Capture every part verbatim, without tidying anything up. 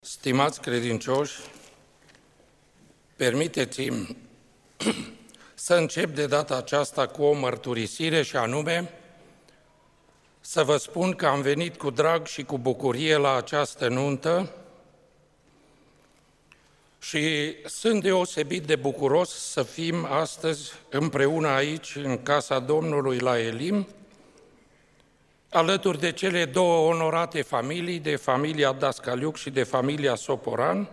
Stimați credincioși, permiteți-mi să încep de data aceasta cu o mărturisire și anume să vă spun că am venit cu drag și cu bucurie la această nuntă și sunt deosebit de bucuros să fim astăzi împreună aici, în casa Domnului la Elim, alături de cele două onorate familii, de familia Dascaliuc și de familia Soporan,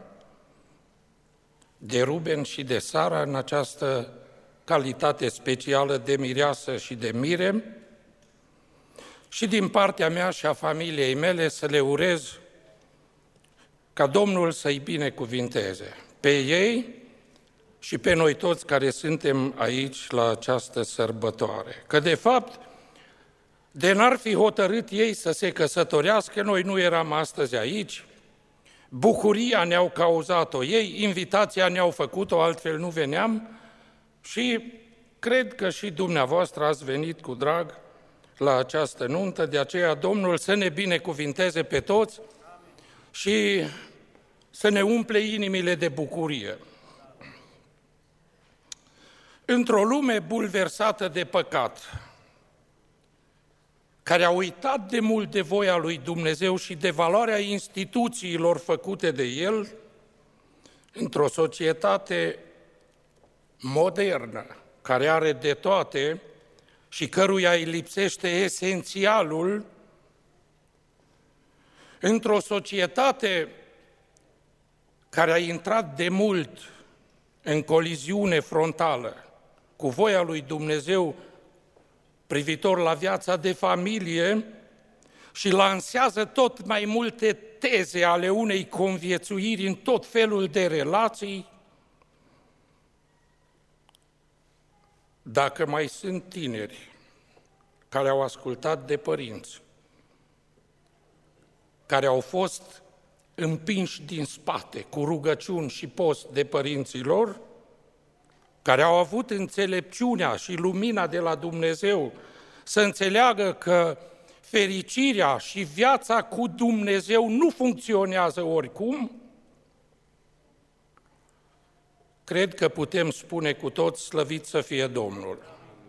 de Ruben și de Sara, în această calitate specială de mireasă și de mire, și din partea mea și a familiei mele să le urez ca Domnul să-i binecuvinteze pe ei și pe noi toți care suntem aici la această sărbătoare. Că de fapt, de n-ar fi hotărât ei să se căsătorească, noi nu eram astăzi aici, bucuria ne-au cauzat-o ei, invitația ne-au făcut-o, altfel nu veneam și cred că și dumneavoastră ați venit cu drag la această nuntă, de aceea Domnul să ne binecuvinteze pe toți și să ne umple inimile de bucurie. Într-o lume bulversată de păcat, care a uitat de mult de voia lui Dumnezeu și de valoarea instituțiilor făcute de El, într-o societate modernă, care are de toate și căruia îi lipsește esențialul, într-o societate care a intrat de mult în coliziune frontală cu voia lui Dumnezeu privitor la viața de familie și lansează tot mai multe teze ale unei conviețuiri în tot felul de relații, dacă mai sunt tineri care au ascultat de părinți, care au fost împinși din spate cu rugăciuni și post de părinții lor, care au avut înțelepciunea și lumina de la Dumnezeu să înțeleagă că fericirea și viața cu Dumnezeu nu funcționează oricum, cred că putem spune cu toți, slăvit să fie Domnul.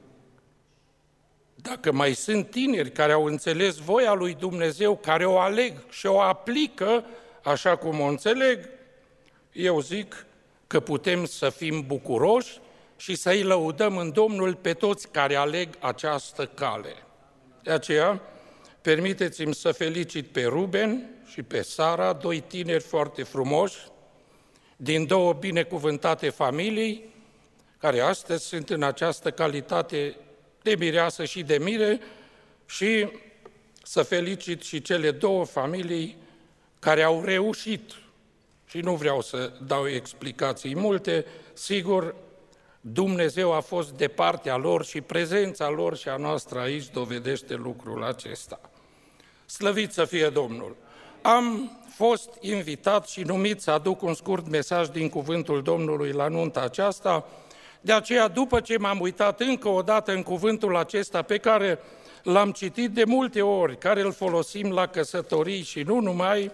Dacă mai sunt tineri care au înțeles voia lui Dumnezeu, care o aleg și o aplică așa cum o înțeleg, eu zic că putem să fim bucuroși și să-i lăudăm în Domnul pe toți care aleg această cale. De aceea, permiteți-mi să felicit pe Ruben și pe Sara, doi tineri foarte frumoși, din două binecuvântate familii, care astăzi sunt în această calitate de mireasă și de mire, și să felicit și cele două familii care au reușit, și nu vreau să dau explicații multe, sigur, Dumnezeu a fost de partea lor și prezența lor și a noastră aici dovedește lucrul acesta. Slăvit să fie Domnul! Am fost invitat și numit să aduc un scurt mesaj din cuvântul Domnului la nunta aceasta, de aceea după ce m-am uitat încă o dată în cuvântul acesta pe care l-am citit de multe ori, care îl folosim la căsătorii și nu numai,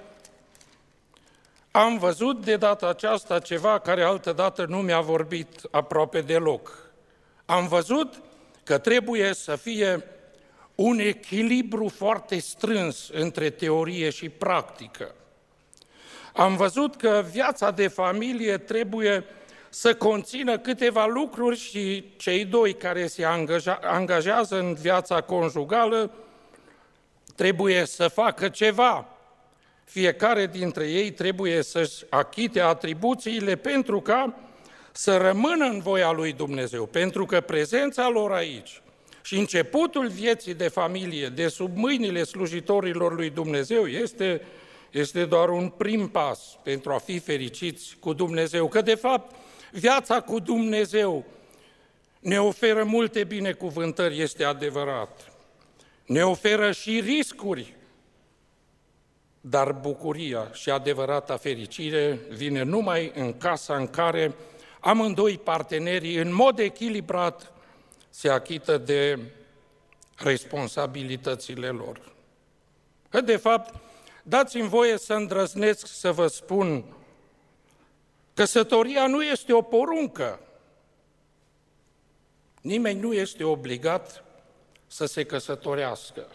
am văzut de data aceasta ceva care altădată nu mi-a vorbit aproape deloc. Am văzut că trebuie să fie un echilibru foarte strâns între teorie și practică. Am văzut că viața de familie trebuie să conțină câteva lucruri și cei doi care se angaja, angajează în viața conjugală trebuie să facă ceva. Fiecare dintre ei trebuie să-și achite atribuțiile pentru ca să rămână în voia lui Dumnezeu, pentru că prezența lor aici și începutul vieții de familie de sub mâinile slujitorilor lui Dumnezeu este, este doar un prim pas pentru a fi fericiți cu Dumnezeu, că de fapt viața cu Dumnezeu ne oferă multe binecuvântări, este adevărat, ne oferă și riscuri, dar bucuria și adevărata fericire vine numai în casa în care amândoi partenerii, în mod echilibrat, se achită de responsabilitățile lor. De fapt, dați-mi voie să îndrăznesc să vă spun, căsătoria nu este o poruncă. Nimeni nu este obligat să se căsătorească.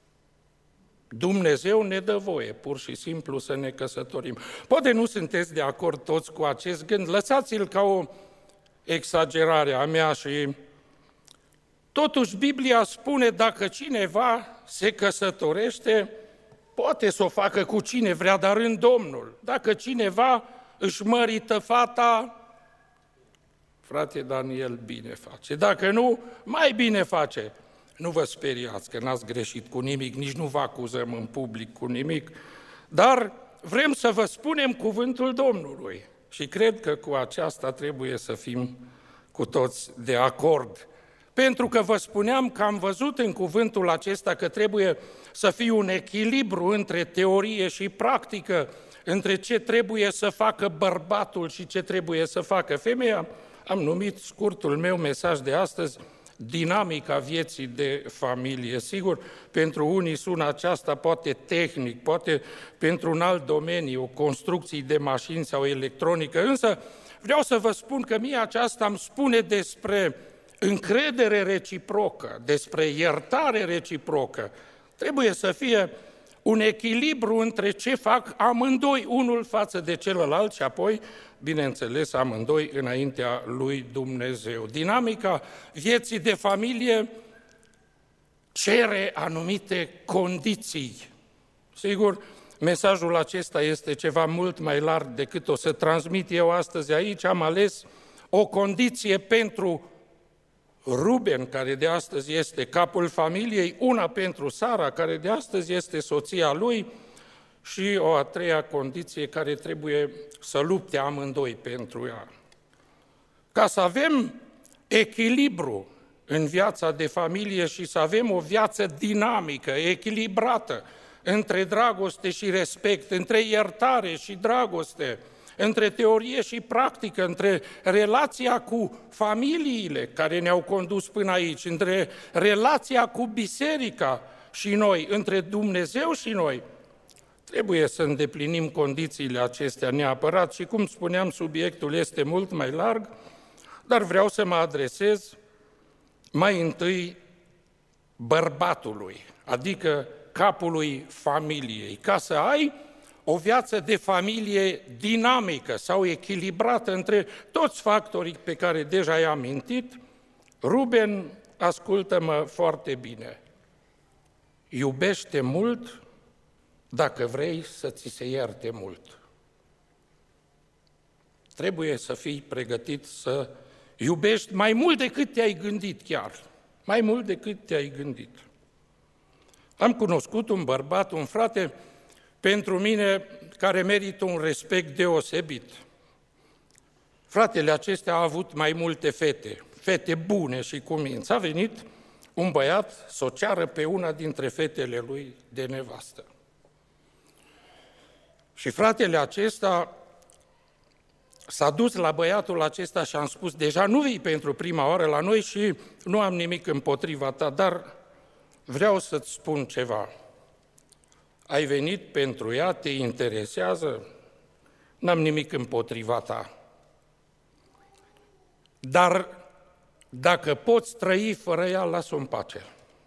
Dumnezeu ne dă voie, pur și simplu, să ne căsătorim. Poate nu sunteți de acord toți cu acest gând, lăsați-l ca o exagerare a mea și totuși Biblia spune dacă cineva se căsătorește, poate să o facă cu cine vrea, dar în Domnul. Dacă cineva își mărită fata, frate Daniel, bine face. Dacă nu, mai bine face. Nu vă speriați că n-ați greșit cu nimic, nici nu vă acuzăm în public cu nimic, dar vrem să vă spunem cuvântul Domnului și cred că cu aceasta trebuie să fim cu toți de acord. Pentru că vă spuneam că am văzut în cuvântul acesta că trebuie să fie un echilibru între teorie și practică, între ce trebuie să facă bărbatul și ce trebuie să facă femeia. Am numit scurtul meu mesaj de astăzi dinamica vieții de familie. Sigur, pentru unii sună aceasta poate tehnic, poate pentru un alt domeniu, construcții de mașini sau electronică, însă vreau să vă spun că mie aceasta îmi spune despre încredere reciprocă, despre iertare reciprocă. Trebuie să fie un echilibru între ce fac amândoi, unul față de celălalt și apoi, bineînțeles, amândoi înaintea lui Dumnezeu. Dinamica vieții de familie cere anumite condiții. Sigur, mesajul acesta este ceva mult mai larg decât o să transmit eu astăzi aici. Am ales o condiție pentru Ruben, care de astăzi este capul familiei, una pentru Sara, care de astăzi este soția lui, și o a treia condiție care trebuie să lupte amândoi pentru ea. Ca să avem echilibru în viața de familie și să avem o viață dinamică, echilibrată, între dragoste și respect, între iertare și dragoste, între teorie și practică, între relația cu familiile care ne-au condus până aici, între relația cu biserica și noi, între Dumnezeu și noi, trebuie să îndeplinim condițiile acestea neapărat și, cum spuneam, subiectul este mult mai larg, dar vreau să mă adresez mai întâi bărbatului, adică capului familiei, ca să ai o viață de familie dinamică sau echilibrată între toți factorii pe care deja i-am amintit. Ruben, ascultă-mă foarte bine, iubește mult dacă vrei să ți se ierte mult. Trebuie să fii pregătit să iubești mai mult decât te-ai gândit chiar, mai mult decât te-ai gândit. Am cunoscut un bărbat, un frate, pentru mine, care merită un respect deosebit. Fratele acesta a avut mai multe fete, fete bune și cu minți. A venit un băiat să o ceară pe una dintre fetele lui de nevastă. Și fratele acesta s-a dus la băiatul acesta și am spus, deja nu vii pentru prima oară la noi și nu am nimic împotriva ta, dar vreau să-ți spun ceva. Ai venit pentru ea, te interesează, n-am nimic împotriva ta. Dar dacă poți trăi fără ea, lasă-o în pace.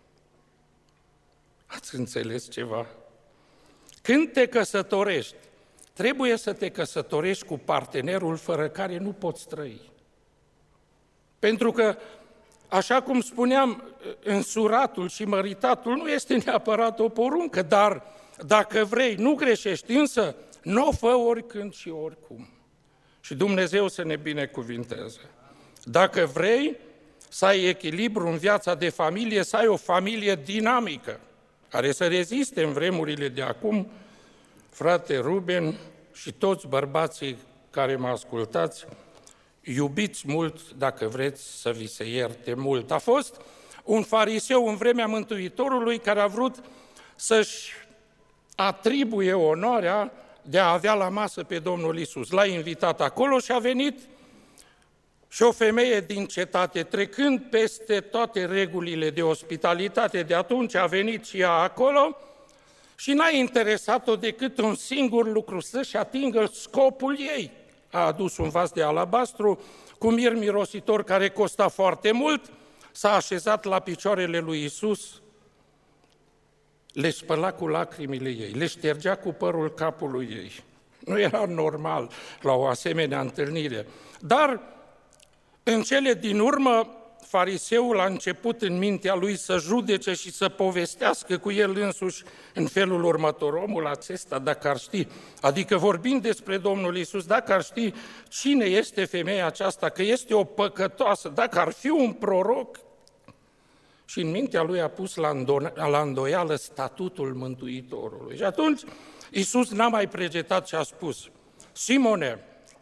Ați înțeles ceva? Când te căsătorești, trebuie să te căsătorești cu partenerul fără care nu poți trăi. Pentru că, așa cum spuneam, însuratul și măritatul nu este neapărat o poruncă, dar dacă vrei, nu greșești, însă nu o fă oricând și oricum. Și Dumnezeu să ne binecuvinteze. Dacă vrei să ai echilibru în viața de familie, să ai o familie dinamică, care să reziste în vremurile de acum, frate Ruben și toți bărbații care mă ascultați, iubiți mult dacă vreți să vi se ierte mult. A fost un fariseu în vremea Mântuitorului care a vrut să-și atribuie onoarea de a avea la masă pe Domnul Iisus. L-a invitat acolo și a venit și o femeie din cetate, trecând peste toate regulile de ospitalitate de atunci, a venit și ea acolo și n-a interesat-o decât un singur lucru, să-și atingă scopul ei. A adus un vas de alabastru cu mir mirositor care costa foarte mult, s-a așezat la picioarele lui Iisus, le spăla cu lacrimile ei, le ștergea cu părul capului ei. Nu era normal la o asemenea întâlnire. Dar în cele din urmă, fariseul a început în mintea lui să judece și să povestească cu el însuși în felul următor. Omul acesta, dacă ar ști, adică vorbind despre Domnul Iisus, dacă ar ști cine este femeia aceasta, că este o păcătoasă, dacă ar fi un proroc, și în mintea lui a pus la, îndo- la îndoială statutul Mântuitorului. Și atunci Iisus n-a mai pregetat și a spus: Simone,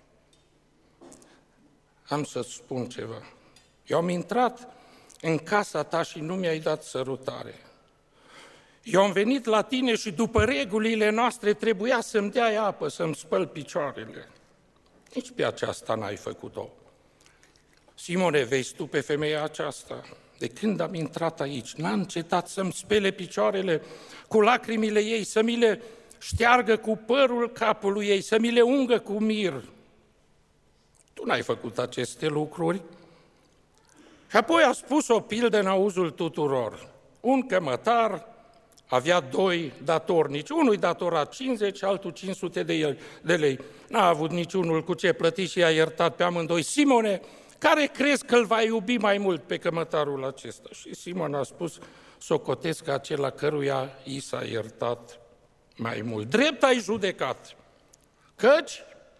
am să-ți spun ceva. Eu am intrat în casa ta și nu mi-ai dat sărutare. Eu am venit la tine și după regulile noastre trebuia să-mi dai apă, să-mi spăl picioarele. Nici pe aceasta n-ai făcut-o. Simone, vezi tu pe femeia aceasta? De când am intrat aici, n-a încetat să-mi spele picioarele cu lacrimile ei, să mi le șteargă cu părul capului ei, să mi le ungă cu mir. Tu n-ai făcut aceste lucruri. Și apoi a spus o pildă în auzul tuturor. Un cămătar avea doi datornici, unul îi datora cincizeci, altul cinci sute de lei. N-a avut niciunul cu ce plăti și i-a iertat pe amândoi. Simone, care crezi că îl va iubi mai mult pe cămătarul acesta? Și Simon a spus: socotesc acela căruia i s-a iertat mai mult. Drept ai judecat, căci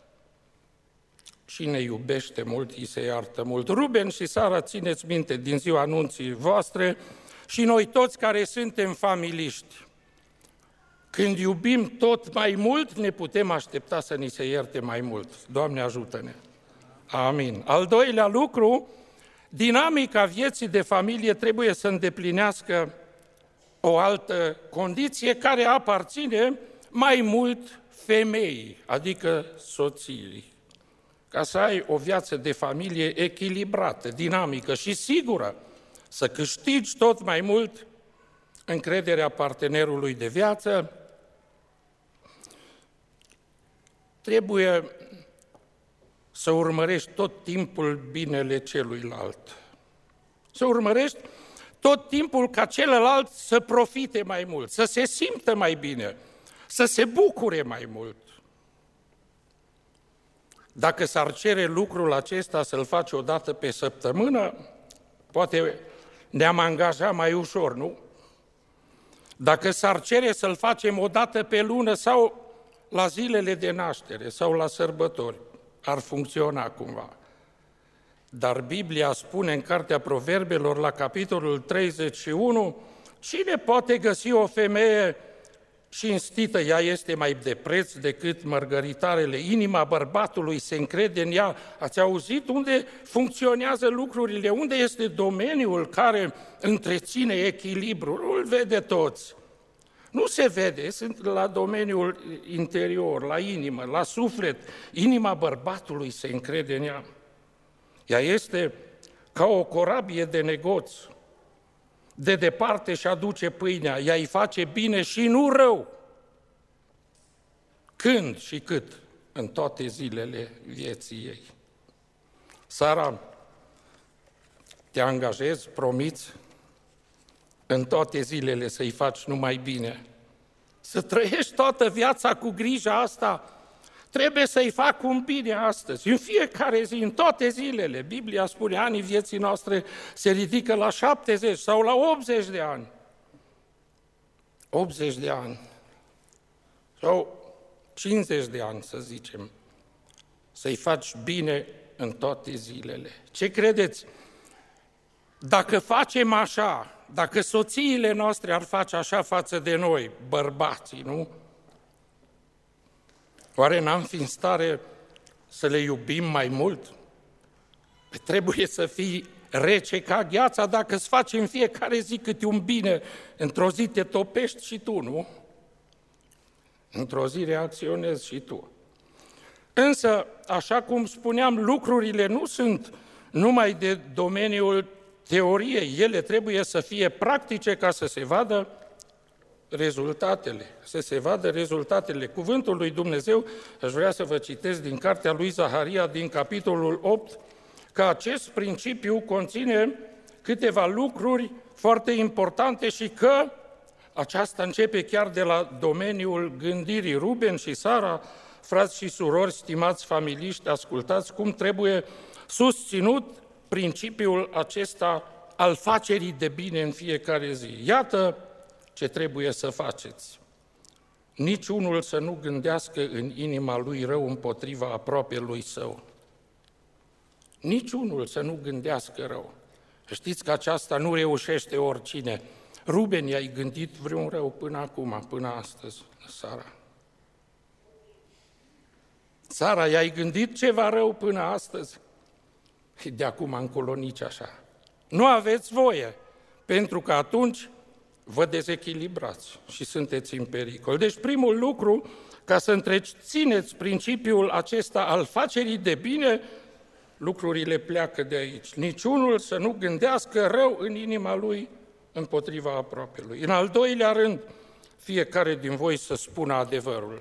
cine iubește mult, îi se iartă mult. Ruben și Sara, țineți minte din ziua anunții voastre, și noi toți care suntem familiști, când iubim tot mai mult, ne putem aștepta să ni se ierte mai mult. Doamne, ajută-ne! Amin. Al doilea lucru, dinamica vieții de familie trebuie să îndeplinească o altă condiție care aparține mai mult femeii, adică soției. Ca să ai o viață de familie echilibrată, dinamică și sigură, să câștigi tot mai mult încrederea partenerului de viață, trebuie să urmărești tot timpul binele celuilalt. Să urmărești tot timpul ca celălalt să profite mai mult, să se simtă mai bine, să se bucure mai mult. Dacă s-ar cere lucrul acesta să-l faci o dată pe săptămână, poate ne-am angajat mai ușor, nu? Dacă s-ar cere să-l facem o dată pe lună sau la zilele de naștere sau la sărbători, ar funcționa cumva. Dar Biblia spune în Cartea Proverbelor, la capitolul treizeci și unu, cine poate găsi o femeie cinstită? Ea este mai de preț decât mărgăritarele. Inima bărbatului se încrede în ea. Ați auzit unde funcționează lucrurile? Unde este domeniul care întreține echilibrul? Nu-l vede toți. Nu se vede, sunt la domeniul interior, la inimă, la suflet. Inima bărbatului se încrede în ea. Ea este ca o corabie de negoț. De departe și aduce pâinea, ea îi face bine și nu rău. Când și cât? În toate zilele vieții ei. Sara, te angajezi, promiți, în toate zilele să-i faci numai bine. Să trăiești toată viața cu grija asta, trebuie să-i fac un bine astăzi, în fiecare zi, în toate zilele. Biblia spune, anii vieții noastre se ridică la șaptezeci sau la optzeci de ani. optzeci de ani sau cincizeci de ani, să zicem, să-i faci bine în toate zilele. Ce credeți? Dacă facem așa, dacă soțiile noastre ar face așa față de noi, bărbații, nu? Oare n-am fi în stare să le iubim mai mult? Trebuie să fii rece ca gheața dacă îți faci în fiecare zi câte un bine. Într-o zi te topești și tu, nu? Într-o zi reacționezi și tu. Însă, așa cum spuneam, lucrurile nu sunt numai de domeniul teoriei. Ele trebuie să fie practice ca să se vadă rezultatele, să se vadă rezultatele. Cuvântul lui Dumnezeu, aș vrea să vă citesc din cartea lui Zaharia, din capitolul opt, că acest principiu conține câteva lucruri foarte importante și că aceasta începe chiar de la domeniul gândirii. Ruben și Sara, frați și surori, stimați familiști, ascultați cum trebuie susținut principiul acesta al facerii de bine în fiecare zi. Iată ce trebuie să faceți. Niciunul să nu gândească în inima lui rău împotriva aproapelui său. Niciunul să nu gândească rău. Știți că aceasta nu reușește oricine. Ruben, i-ai gândit vreun rău până acum, până astăzi, Sara? Sara, i-ai gândit ceva rău până astăzi? De acum încolo nici așa. Nu aveți voie, pentru că atunci vă dezechilibrați și sunteți în pericol. Deci primul lucru, ca să întrețineți principiul acesta al facerii de bine, lucrurile pleacă de aici. Niciunul să nu gândească rău în inima lui împotriva aproapelui. În al doilea rând, fiecare din voi să spună adevărul.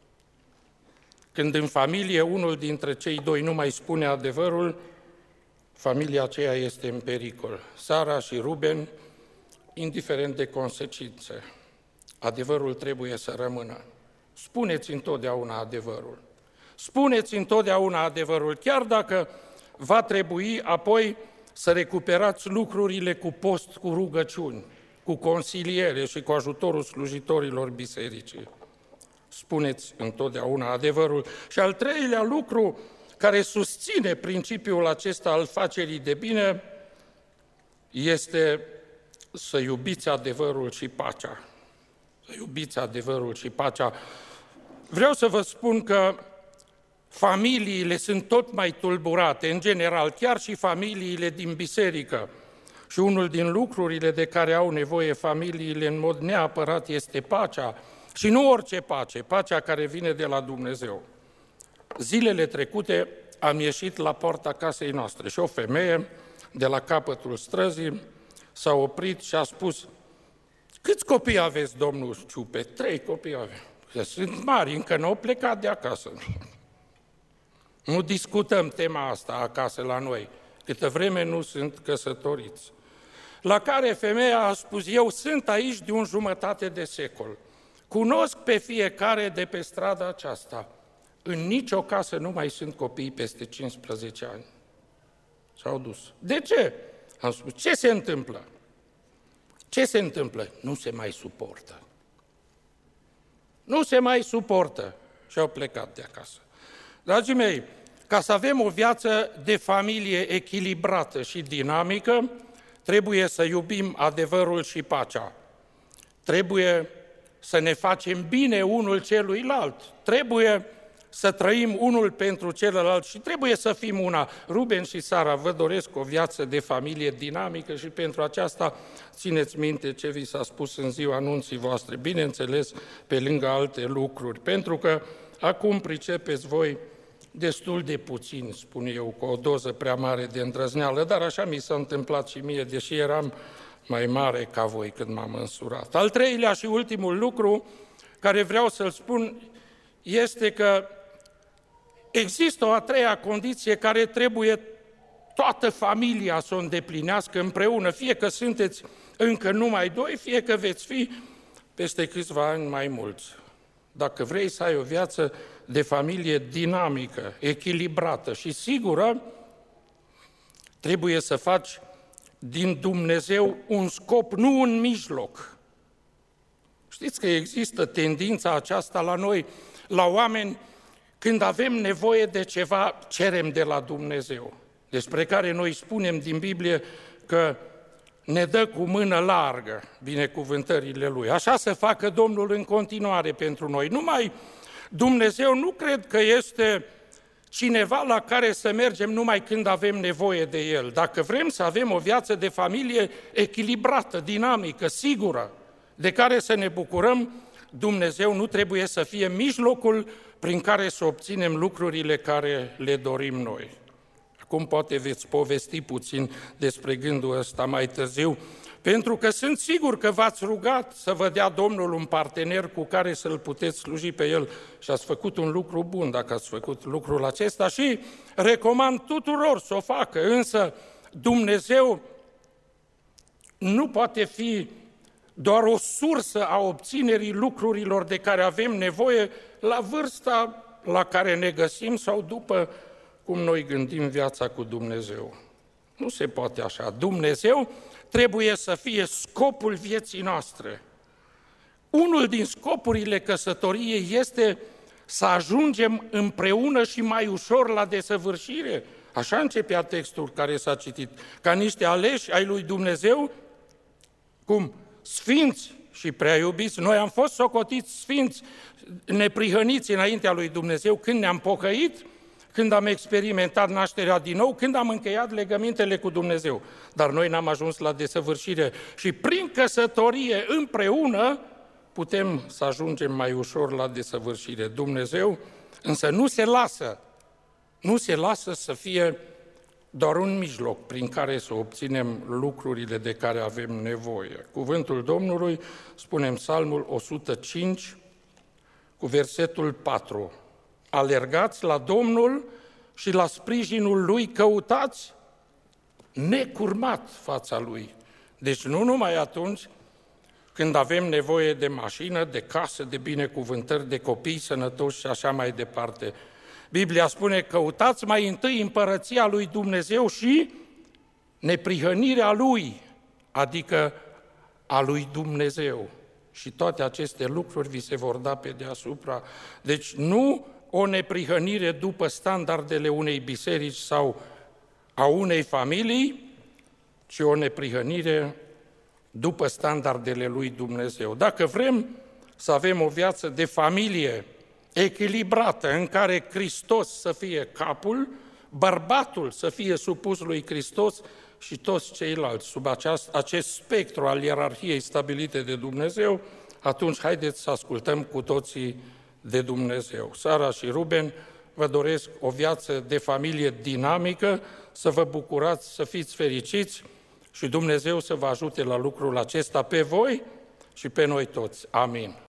Când în familie unul dintre cei doi nu mai spune adevărul, familia aceea este în pericol. Sara și Ruben, indiferent de consecințe, adevărul trebuie să rămână. Spuneți întotdeauna adevărul. Spuneți întotdeauna adevărul, chiar dacă va trebui apoi să recuperați lucrurile cu post, cu rugăciuni, cu consiliere și cu ajutorul slujitorilor bisericii. Spuneți întotdeauna adevărul. Și al treilea lucru care susține principiul acesta al facerii de bine este să iubiți adevărul și pacea. Să iubiți adevărul și pacea. Vreau să vă spun că familiile sunt tot mai tulburate, în general, chiar și familiile din biserică. Și unul din lucrurile de care au nevoie familiile în mod neapărat este pacea. Și nu orice pace, pacea care vine de la Dumnezeu. Zilele trecute am ieșit la poarta casei noastre și o femeie de la capătul străzii s-a oprit și a spus: câți copii aveți, domnul Ciupe? Trei copii avem. Sunt mari, încă nu au plecat de acasă. Nu discutăm tema asta acasă la noi, câtă vreme nu sunt căsătoriți. La care femeia a spus: eu sunt aici de un jumătate de secol. Cunosc pe fiecare de pe strada aceasta. În nicio casă nu mai sunt copii peste cincisprezece ani. S-au dus. De ce? Am spus: ce se întâmplă? Ce se întâmplă? Nu se mai suportă. Nu se mai suportă. Și au plecat de acasă. Dragii mei, ca să avem o viață de familie echilibrată și dinamică, trebuie să iubim adevărul și pacea. Trebuie să ne facem bine unul celuilalt. Trebuie să trăim unul pentru celălalt și trebuie să fim una. Ruben și Sara, vă doresc o viață de familie dinamică și pentru aceasta țineți minte ce vi s-a spus în ziua anunții voastre, bineînțeles pe lângă alte lucruri, pentru că acum pricepeți voi destul de puțin, spun eu, cu o doză prea mare de îndrăzneală, dar așa mi s-a întâmplat și mie, deși eram mai mare ca voi când m-am însurat. Al treilea și ultimul lucru care vreau să-l spun este că există o a treia condiție care trebuie toată familia să o îndeplinească împreună, fie că sunteți încă numai doi, fie că veți fi peste câțiva ani mai mulți. Dacă vrei să ai o viață de familie dinamică, echilibrată și sigură, trebuie să faci din Dumnezeu un scop, nu un mijloc. Știți că există tendința aceasta la noi, la oameni, când avem nevoie de ceva, cerem de la Dumnezeu, despre care noi spunem din Biblie că ne dă cu mână largă binecuvântările Lui. Așa să facă Domnul în continuare pentru noi. Numai Dumnezeu nu cred că este cineva la care să mergem numai când avem nevoie de El. Dacă vrem să avem o viață de familie echilibrată, dinamică, sigură, de care să ne bucurăm, Dumnezeu nu trebuie să fie mijlocul prin care să obținem lucrurile care le dorim noi. Acum poate veți povesti puțin despre gândul ăsta mai târziu, Pentru că sunt sigur că v-ați rugat să vă dea Domnul un partener cu care să-L puteți sluji pe El și ați făcut un lucru bun dacă ați făcut lucrul acesta și recomand tuturor să o facă, însă Dumnezeu nu poate fi doar o sursă a obținerii lucrurilor de care avem nevoie la vârsta la care ne găsim sau după cum noi gândim viața cu Dumnezeu. Nu se poate așa. Dumnezeu trebuie să fie scopul vieții noastre. Unul din scopurile căsătoriei este să ajungem împreună și mai ușor la desăvârșire. Așa începea textul care s-a citit. Ca niște aleși ai lui Dumnezeu, cum? Sfinți și prea iubiți. Noi am fost socotiți sfinți, neprihăniți înaintea lui Dumnezeu când ne-am pocăit, când am experimentat nașterea din nou, când am încheiat legămintele cu Dumnezeu. Dar noi n-am ajuns la desăvârșire și prin căsătorie împreună putem să ajungem mai ușor la desăvârșire. Dumnezeu însă nu se lasă, nu se lasă să fie doar un mijloc prin care să obținem lucrurile de care avem nevoie. Cuvântul Domnului spune în Psalmul o sută cinci cu versetul patru. Alergați la Domnul și la sprijinul Lui căutați necurmat fața Lui. Deci nu numai atunci când avem nevoie de mașină, de casă, de binecuvântări, de copii sănătoși și așa mai departe. Biblia spune, căutați mai întâi împărăția lui Dumnezeu și neprihănirea Lui, adică a lui Dumnezeu. Și toate aceste lucruri vi se vor da pe deasupra. Deci nu o neprihănire după standardele unei biserici sau a unei familii, ci o neprihănire după standardele lui Dumnezeu. Dacă vrem să avem o viață de familie echilibrată, în care Hristos să fie capul, bărbatul să fie supus lui Hristos și toți ceilalți sub aceast, acest spectru al ierarhiei stabilite de Dumnezeu, atunci haideți să ascultăm cu toții de Dumnezeu. Sara și Ruben, vă doresc o viață de familie dinamică, să vă bucurați, să fiți fericiți și Dumnezeu să vă ajute la lucrul acesta pe voi și pe noi toți. Amin.